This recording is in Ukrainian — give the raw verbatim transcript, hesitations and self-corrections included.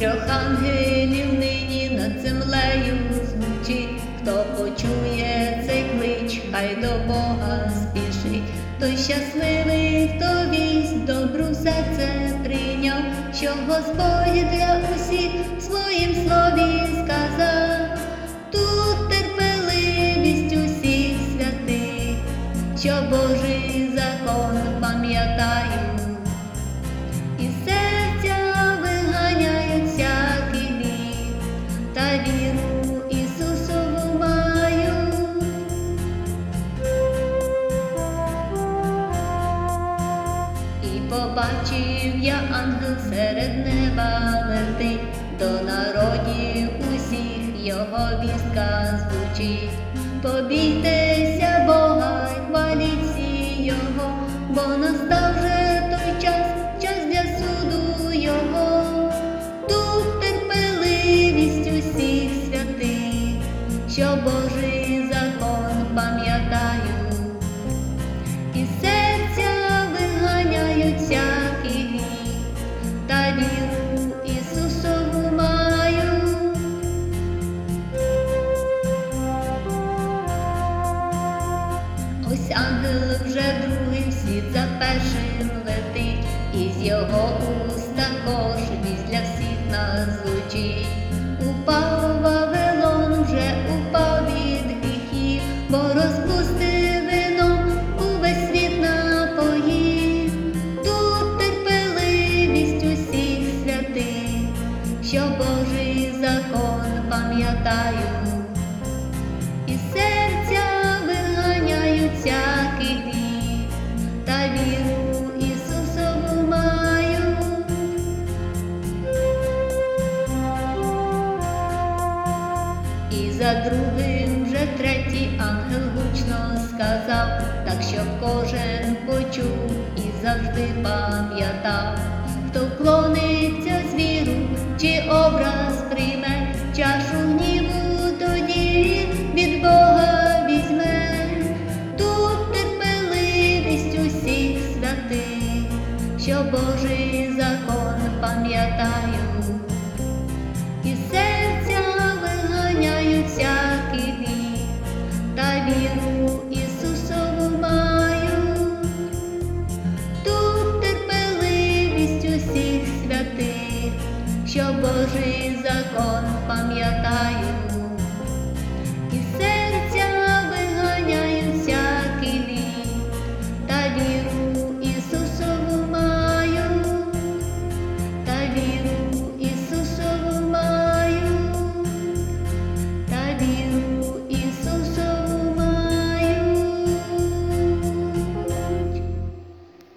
трьох ангелів нині над землею звучить. Хто почує цей клич, хай до Бога спішить. Той щасливий, хто вість добру в серце прийняв, що Господь для усіх в своїм слові сказав. Тут терпеливість усіх святих, що Божий закон пам'ятають, і серця виганяють всякий гріх, та віру Ісусову мають. І побачив я, ангел серед неба летить, до народів усіх його вістка звучить. Побійтеся Бога й хваліть всі його, бо настав вже той час, час для суду його. Тут терпеливість усіх святих, що Божий закон пам'ятають, і серця виганяють всякий гріх, та віру Ісусову мають. Ось ангел вже другий в світ за першим летить, і з його уст також вість для всіх нас звучить. Упав Вавилон, вже упав від гріхів, бо розпустив вином увесь світ напоїв. Тут терпеливість усіх святих, що Божий закон пам'ятають, і серця виганяють всякий гріх, та віру Ісусову мають. І за другим вже третій ангел гучно сказав, так щоб кожен почув і завжди пам'ятав. Хто вклониться звіру чи образ прийме, чашу гніву тоді від Бога візьме. Тут терпеливість усіх святих, що Божий закон пам'ятають, і серця виганяють всякий гріх, та віру